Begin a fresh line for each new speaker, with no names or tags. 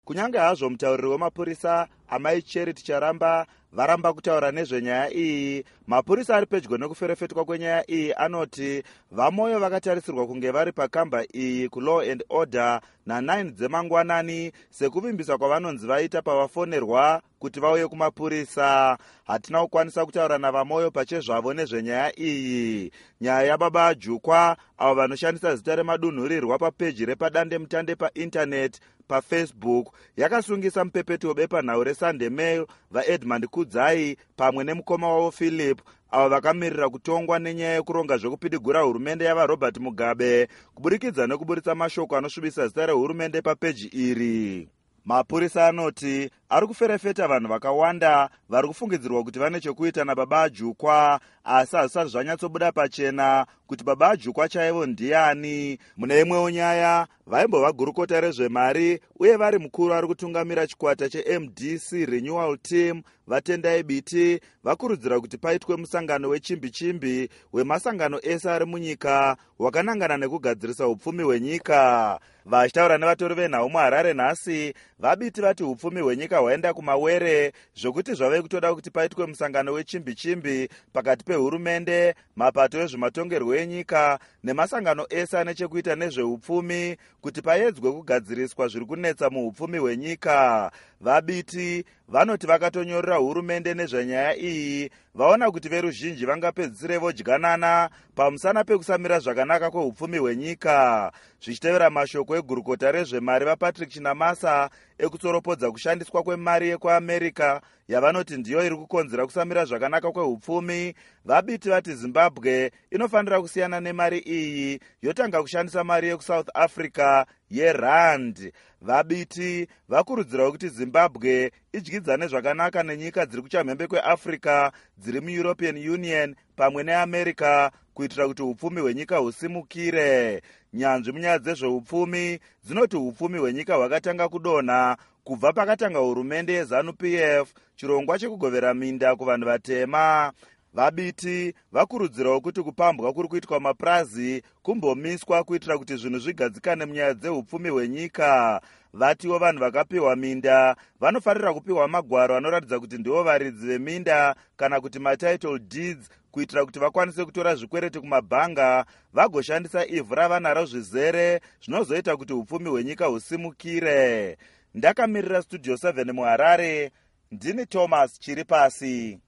Kunyange hazvo mutauriri wemapurisa Amai Charity Charamba varamba kutaura nezvenyaya iyi, mapurisa ari pedyo nekuferefetwa kwenyaya iyi anoti vamoyo vakatarisirwa kunge vari pakamba iyi kuLaw and Order na9 dzemangwanani sekuvimbisa kwavanonzi vaita pavafonerwa kuti vauye kumapurisa. Hatina kukwanisa kutaura navamoyo pachezvavo nezvenyaya iyi. Nyaya yababa Jukwa avo vanoshandisa zita remadunhurirwa papeji repadande mutande paintaneti paFacebook yakasungisa mupepeto webepanhau reSunday Mail vaEdmund Kudzai pamwe nemukoma wavo Philip avo vakamirira kutongwa nenyaya yekuronga zvekupidigura hurumende yavaRobert Mugabe kuburikidza nekuburitsa mashoko anosvibisa zita rehurumende papeji iri. Mapurisa anoti ari kuferefeta vanhu vakawanda vari kufungidzirwa kuti vane chekuita nababa Jukwa, asi hazvisati zvanyatsobuda pachena kuti baba Jukwa chaivo ndiani. Mune imwewo nyaya, vaimbova gurukota rezvemari uye vari mukuru ari kutungamira chikwata cheMDC Renewal Team Vatendai Biti vakurudzira kuti paitwe musangano wechimbi-chimbi wemasangano ese ari munyika wakanangana nekugadzirisa upfumi hwenyika. Vachitaura nevatori venhau muHarare nhasi, vaBiti vati upfumi hwenyika hwaenda kumawere zvokuti zvave kutoda kuti paitwe musangano wechimbi-chimbi pakati pehurumende, mapato ezvematongerwo enyika nemasangano ese ane chekuita nezveupfumi kuti paedzwe kugadziriswa zviri kunetsa muupfumi hwenyika. VaBiti vanoti vakatonyorera hurumende nezvenyaya iyi, vaona kuti veruzhinji vangapedzisire vodyanana pamusana pekusamira zvakanaka kweupfumi hwenyika. Zvichitevera mashoko egurukota rezvemari vaPatrick Chinamasa ekutsoropodza kushandiswa kwemari yekuAmerica yavanoti ndiyo iri kukonzera kusamira zvakanaka kweupfumi, vaBiti vati Zimbabwe inofanira kusiyana nemari iyi yotanga kushandisa mari yekuSouth Africa yerand. VaBiti vakurudzirawo kuti Zimbabwe idyidzane zvakanaka nenyika dziri kuchamhembe kweAfrica dziri muEuropean Union pamwe neAmerica kuitira kuti upfumi hwenyika husimukire. Nyanzvi munyaya dzezveupfumi dzinoti upfumi hwenyika hwakatanga kudonha kubva pakatanga hurumende yeZANU-PF, chirongwa chekugovera minda kuvanhu vatema. VaBiti vakurudzirawo kuti kupambwa kuri kuitwa mapurazi kumbomiswa kuitira kuti zvinhu zvigadzikane munyaya dzeupfumi hwenyika. Vatiwo vanhu vakapiwa minda vanofanira kupiwa magwaro anoratidza kuti ndivo varidzi veminda kana kuti matitle deeds kuitira kuti vakwanise kutora zvikwereti kumabhanga vagoshandisa ivhu ravanaro zvizere zvinozoita kuti upfumi hwenyika husimukire. Ndakamirira Studio 7 muHarare, ndini Thomas Chiripasi.